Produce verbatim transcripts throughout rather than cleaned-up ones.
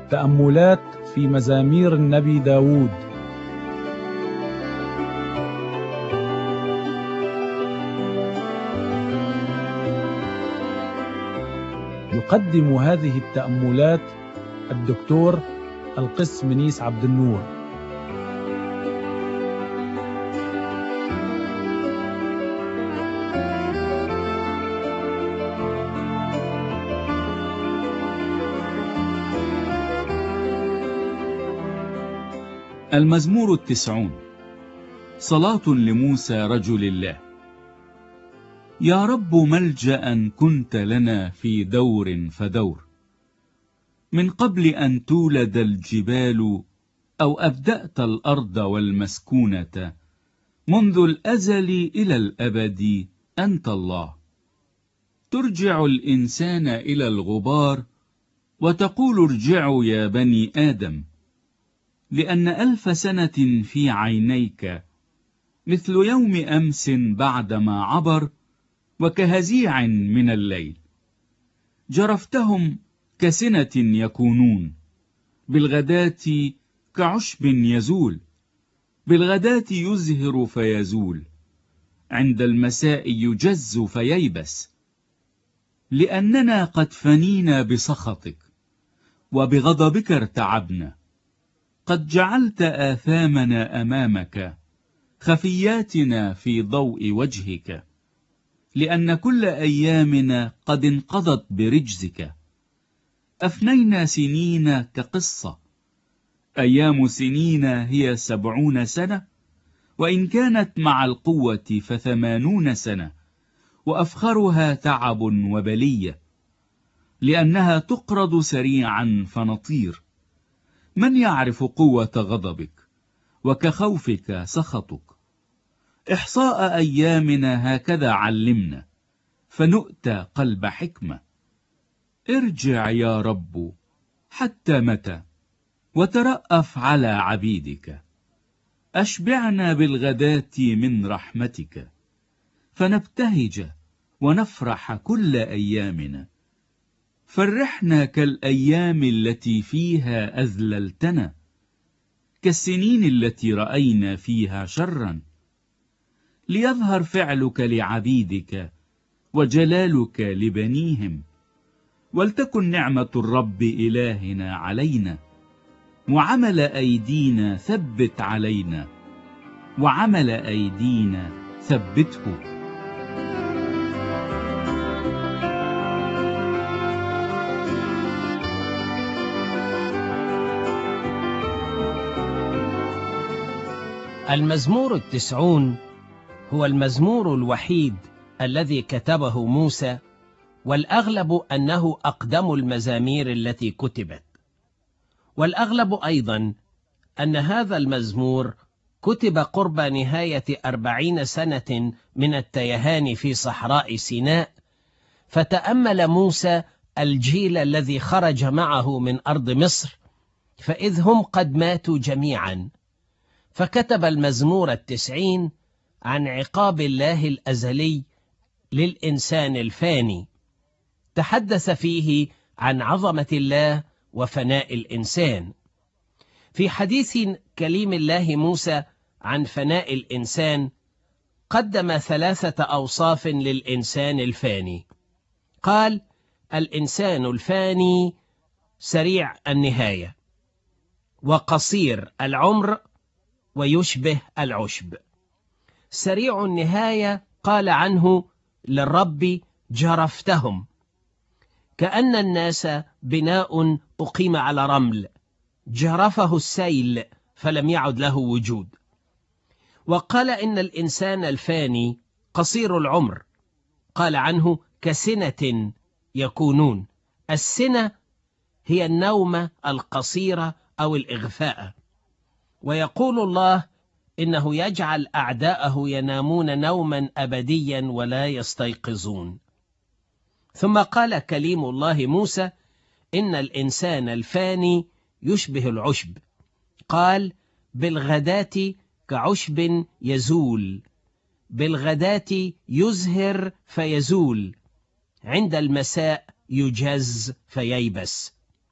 تأملات في مزامير النبي داود. يقدم هذه التأملات الدكتور القس منيس عبد النور. المزمور التسعون، صلاة لموسى رجل الله. يا رب ملجأ كنت لنا في دور فدور، من قبل أن تولد الجبال أو أبدأت الأرض والمسكونة، منذ الأزل إلى الأبد أنت الله. ترجع الإنسان إلى الغبار وتقول ارجعوا يا بني آدم، لأن ألف سنة في عينيك مثل يوم أمس بعدما عبر، وكهزيع من الليل. جرفتهم كسنة يكونون، بالغداة كعشب يزول، بالغداة يزهر فيزول، عند المساء يجز فييبس. لأننا قد فنينا بسخطك، وبغضبك ارتعبنا. قد جعلت آثامنا أمامك، خفياتنا في ضوء وجهك. لأن كل أيامنا قد انقضت برجزك، أفنينا سنين كقصة. أيام سنين هي سبعون سنة، وإن كانت مع القوة فثمانون سنة، وأفخرها تعب وبلية. لأنها تقرض سريعا فنطير. من يعرف قوة غضبك؟ وكخوفك سخطك. إحصاء أيامنا هكذا علمنا، فنؤتى قلب حكمة. ارجع يا رب، حتى متى؟ وترأف على عبيدك. أشبعنا بالغداة من رحمتك، فنبتهج ونفرح كل أيامنا. فرحنا كالأيام التي فيها أذللتنا، كالسنين التي رأينا فيها شرا. ليظهر فعلك لعبيدك، وجلالك لبنيهم. ولتكن نعمة الرب إلهنا علينا، وعمل أيدينا ثبت علينا، وعمل أيدينا ثبته. المزمور التسعون هو المزمور الوحيد الذي كتبه موسى، والأغلب أنه أقدم المزامير التي كتبت. والأغلب أيضا أن هذا المزمور كتب قرب نهاية أربعين سنة من التيهان في صحراء سيناء، فتأمل موسى الجيل الذي خرج معه من أرض مصر، فإذ هم قد ماتوا جميعا. فكتب المزمور التسعين عن عقاب الله الأزلي للإنسان الفاني. تحدث فيه عن عظمة الله وفناء الإنسان. في حديث كليم الله موسى عن فناء الإنسان قدم ثلاثة أوصاف للإنسان الفاني. قال: الإنسان الفاني سريع النهاية، وقصير العمر، ويشبه العشب. سريع النهاية قال عنه للرب: جرفتهم، كأن الناس بناء أقيم على رمل، جرفه السيل فلم يعد له وجود. وقال إن الإنسان الفاني قصير العمر، قال عنه كسنة يكونون. السنة هي النومة القصيرة أو الإغفاء. ويقول الله إنه يجعل أعداءه ينامون نوما أبديا ولا يستيقظون. ثم قال كليم الله موسى إن الإنسان الفاني يشبه العشب. قال: بالغداة كعشب يزول، بالغداة يزهر فيزول، عند المساء يجز فييبس.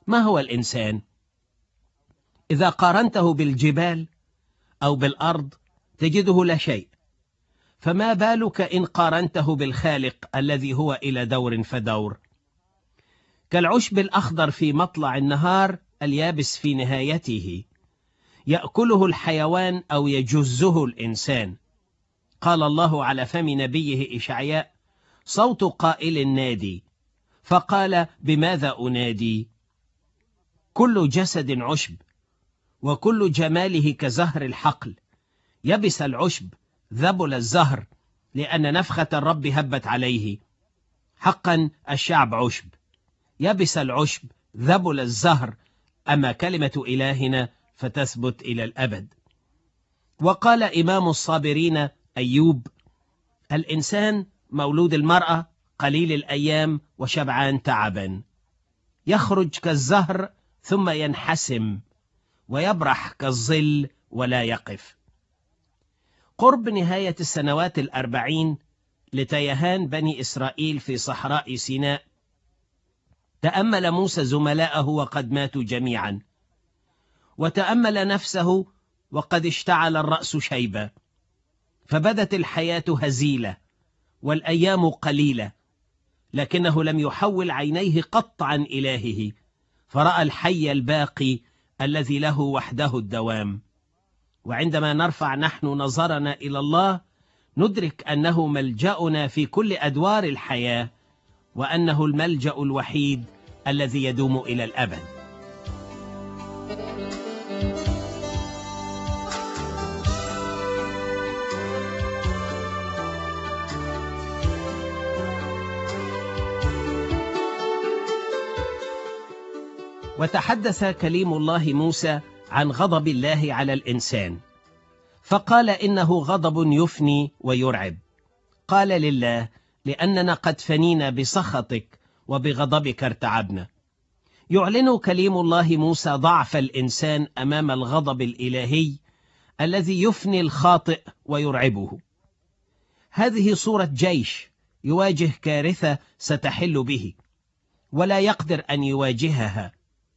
ما هو الإنسان؟ إذا قارنته بالجبال أو بالأرض تجده لا شيء، فما بالك إن قارنته بالخالق الذي هو إلى دور فدور؟ كالعشب الأخضر في مطلع النهار اليابس في نهايته، يأكله الحيوان أو يجزه الإنسان. قال الله على فم نبيه إشعياء: صوت قائل نادي، فقال: بماذا أنادي؟ كل جسد عشب، وكل جماله كزهر الحقل. يبس العشب، ذبل الزهر، لأن نفخة الرب هبت عليه. حقا الشعب عشب، يبس العشب، ذبل الزهر، أما كلمة إلهنا فتثبت إلى الأبد. وقال إمام الصابرين أيوب: الإنسان مولود المرأة، قليل الأيام وشبعان تعبا، يخرج كالزهر ثم ينحسم، ويبرح كالظل ولا يقف. قرب نهاية السنوات الأربعين لتيهان بني إسرائيل في صحراء سيناء، تأمل موسى زملاءه وقد ماتوا جميعا، وتأمل نفسه وقد اشتعل الرأس شيبة، فبدت الحياة هزيلة والأيام قليلة، لكنه لم يحول عينيه قط عن إلهه، فرأى الحي الباقي الذي له وحده الدوام. وعندما نرفع نحن نظرنا إلى الله ندرك أنه ملجأنا في كل أدوار الحياة، وأنه الملجأ الوحيد الذي يدوم إلى الأبد. وتحدث كليم الله موسى عن غضب الله على الإنسان، فقال: إنه غضب يفني ويرعب. قال لله: لأننا قد فنينا بسخطك وبغضبك ارتعبنا. يعلن كليم الله موسى ضعف الإنسان أمام الغضب الإلهي الذي يفني الخاطئ ويرعبه. هذه صورة جيش يواجه كارثة ستحل به ولا يقدر أن يواجهها.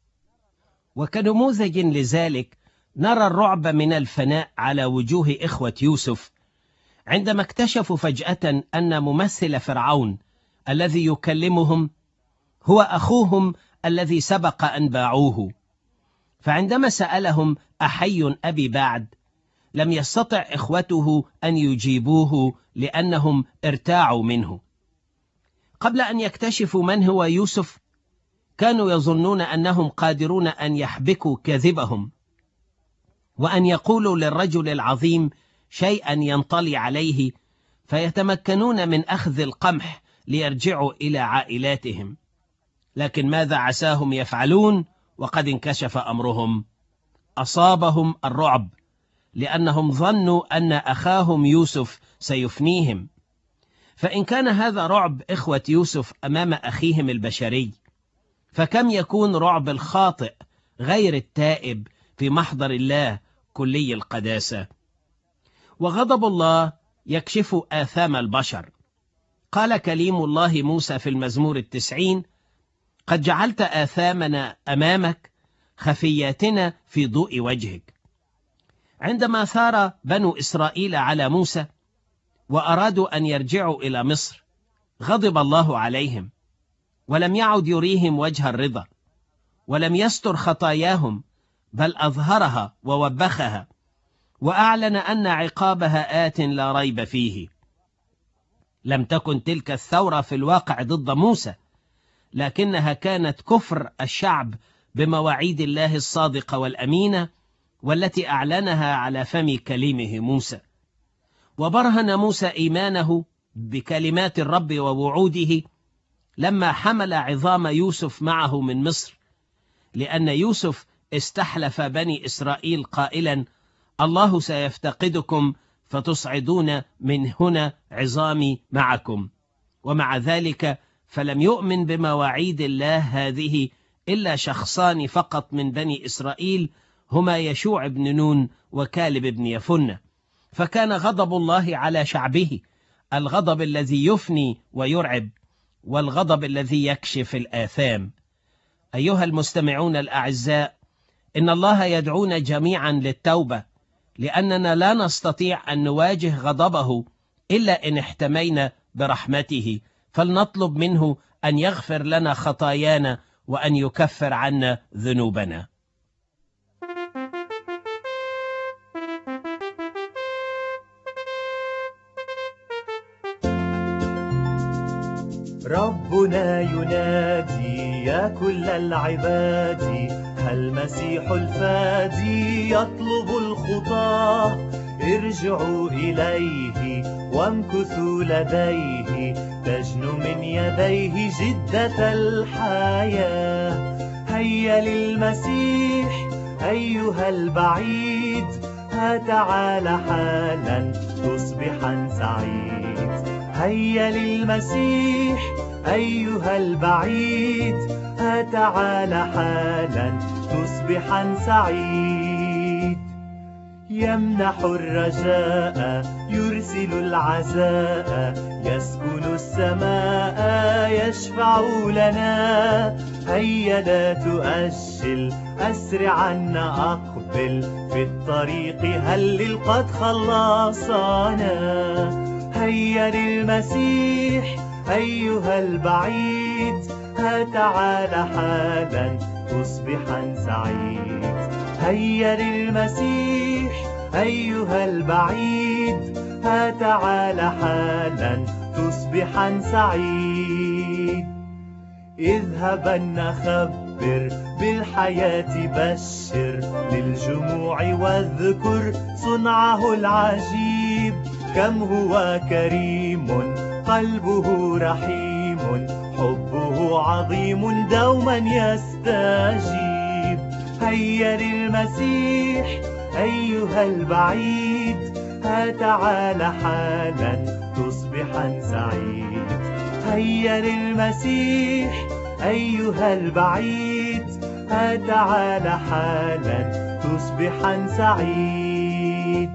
وكنموذج لذلك نرى الرعب من الفناء على وجوه إخوة يوسف عندما اكتشفوا فجأة أن ممثل فرعون الذي يكلمهم هو أخوهم الذي سبق أن باعوه. فعندما سألهم: أحي أبي بعد؟ لم يستطع إخوته أن يجيبوه لأنهم ارتاعوا منه. قبل أن يكتشفوا من هو يوسف كانوا يظنون أنهم قادرون أن يحبكوا كذبهم، وأن يقولوا للرجل العظيم شيئا ينطلي عليه، فيتمكنون من أخذ القمح ليرجعوا إلى عائلاتهم. لكن ماذا عساهم يفعلون وقد انكشف أمرهم؟ أصابهم الرعب، لأنهم ظنوا أن أخاهم يوسف سيفنيهم. فإن كان هذا رعب إخوة يوسف أمام أخيهم البشري، فكم يكون رعب الخاطئ غير التائب في محضر الله كلي القداسة؟ وغضب الله يكشف آثام البشر. قال كليم الله موسى في المزمور التسعين: قد جعلت آثامنا أمامك، خفياتنا في ضوء وجهك. عندما ثار بنو إسرائيل على موسى وأرادوا أن يرجعوا إلى مصر، غضب الله عليهم ولم يعد يريهم وجه الرضا، ولم يستر خطاياهم بل أظهرها ووبخها، وأعلن أن عقابها آت لا ريب فيه. لم تكن تلك الثورة في الواقع ضد موسى، لكنها كانت كفر الشعب بمواعيد الله الصادقة والأمينة والتي أعلنها على فم كليمه موسى. وبرهن موسى إيمانه بكلمات الرب ووعوده لما حمل عظام يوسف معه من مصر، لأن يوسف استحلف بني إسرائيل قائلا: الله سيفتقدكم فتصعدون من هنا عظامي معكم. ومع ذلك فلم يؤمن بمواعيد الله هذه إلا شخصان فقط من بني إسرائيل، هما يشوع بن نون وكالب بن يفنة. فكان غضب الله على شعبه الغضب الذي يفني ويرعب، والغضب الذي يكشف الآثام. أيها المستمعون الأعزاء، إن الله يدعونا جميعا للتوبة، لأننا لا نستطيع أن نواجه غضبه إلا إن احتمينا برحمته، فلنطلب منه أن يغفر لنا خطايانا وأن يكفر عنا ذنوبنا. ربنا ينادي يا كل العباد، المسيح الفادي يطلب الخطاة، ارجعوا إليه وامكثوا لديه، تجنو من يديه جدة الحياة. هيا للمسيح أيها البعيد، ها تعال حالا تصبحا سعيد. هيا للمسيح أيها البعيد، ها تعال حالا تصبحا سعيد. يمنح الرجاء يرسل العزاء، يسكن السماء يشفع لنا. هيا لا تؤجل أسرعا أقبل، في الطريق هلل قد خلصنا. هيا للمسيح أيها البعيد، ها تعال حالا تصبحا سعيد. هيا للمسيح أيها البعيد، ها تعال حالا تصبحا سعيد. اذهبن خبر بالحياة بشر للجموع، واذكر صنعه العجيب. كم هو كريم قلبه رحيم، حبه عظيم دوما يستجيب. هيا للمسيح أيها البعيد، ها تعال حالا تصبحا سعيد. هيا للمسيح أيها البعيد، ها تعال حالا تصبحا سعيد.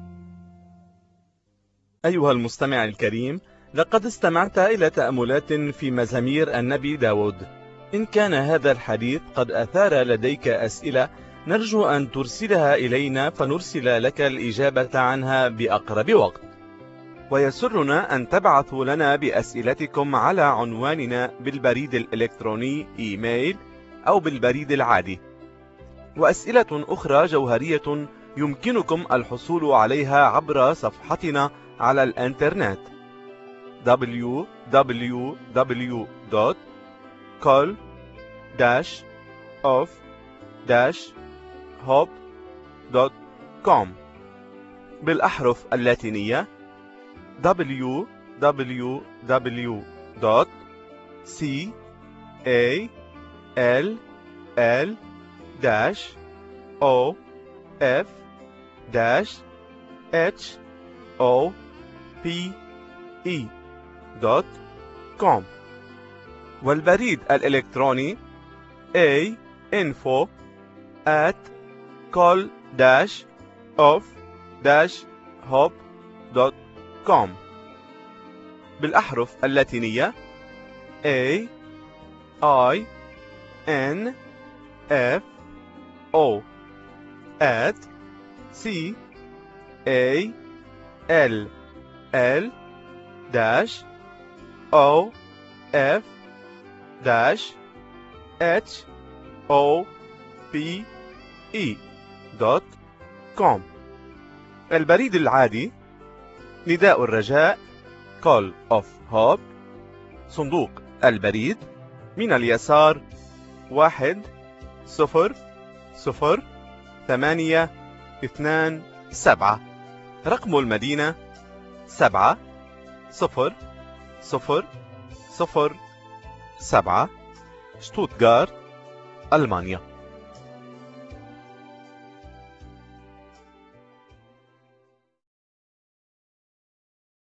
أيها المستمع الكريم، لقد استمعت إلى تأملات في مزامير النبي داود. إن كان هذا الحديث قد أثار لديك أسئلة، نرجو أن ترسلها إلينا فنرسل لك الإجابة عنها بأقرب وقت. ويسرنا أن تبعثوا لنا بأسئلتكم على عنواننا بالبريد الإلكتروني إيميل أو بالبريد العادي. وأسئلة أخرى جوهرية يمكنكم الحصول عليها عبر صفحتنا على الإنترنت دبليو دبليو دبليو دوت كول داش أوف داش هوب دوت كوم بالأحرف اللاتينية دبليو دبليو دبليو دوت سي إيه إل إل داش أو إف داش إتش أو بي إي دوت كوم، والبريد الإلكتروني A info at call dash of dash hop دوت كوم بالأحرف اللاتينية A I N F O at C A L L dash O F dash H O P E دوت كوم. البريد العادي نداء الرجاء Call of Hope، صندوق البريد من اليسار واحد صفر صفر ثمانية اثنان سبعة، رقم المدينة سبعة صفر صفر صفر سبعة، شتوتغارت، ألمانيا.